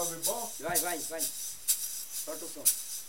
bom? Vai. Solta o som.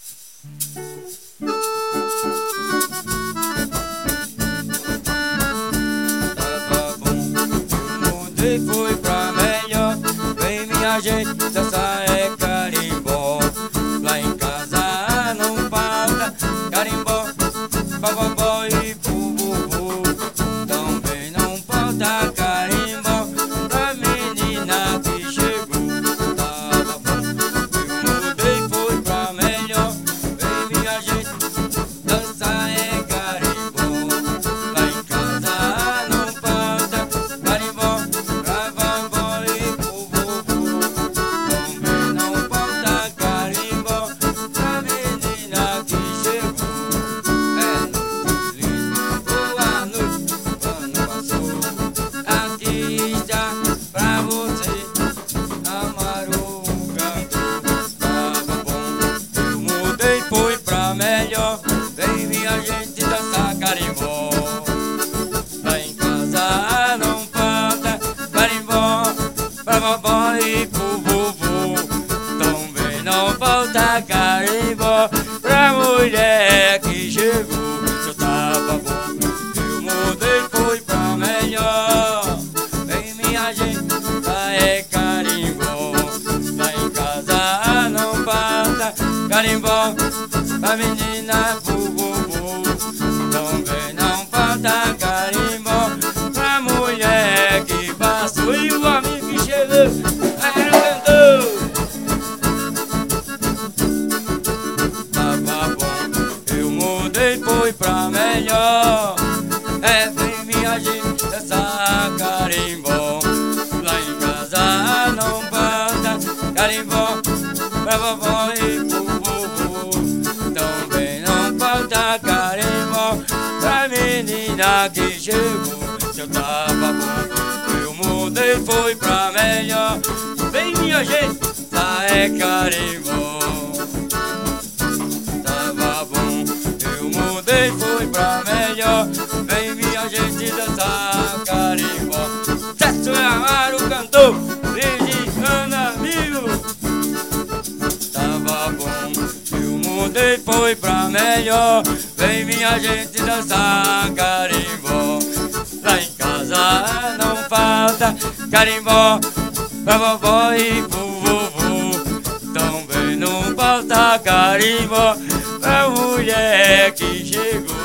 Tava bom, eu mudei, foi pra melhor. Vem minha gente, dança é carimbó. Lá em casa não falta carimbó, bababó e bububu. Também não falta carimbó pra menina que chegou. Tava bom, eu mudei, foi pra melhor. Vem minha gente, dança é carimbó. Lá em casa não falta carimbó, bababó e bububu. Também não falta carimbó pra menina que chegou. É noite linda, boa noite, quando passou. Artista pra você amar o canto. Tava bom, eu mudei, foi pra melhor. Vem minha gente dançar carimbó. Lá em casa não falta carimbó, bababó e bububu. Também não falta carimbó pra mulher que chegou. Eu tava bom, eu mudei, foi pra melhor. Vem minha gente, lá é carimbó. Lá em casa não falta carimbó pra menina bububu. Também não falta carimbó pra mulher que passou. E o amigo que chegou, agora cantou. Tava bom, eu mudei, foi pra melhor. É, vem minha gente dançar carimbó. Lá em casa não falta carimbó, bababó e bububu. Também não falta carimbó pra menina que chegou. Se eu tava bom, eu mudei, foi pra melhor. Vem minha gente, lá é carimbó. Tava bom, eu mudei, foi pra melhor. Vem minha gente dançar carimbó. Sérgio Amaro cantou, Ana amigo. Tava bom, eu mudei, foi pra melhor. Vem minha gente dançar carimbó. Lá em casa não falta carimbó, bababó e bububu. Também não falta carimbó pra mulher que chegou.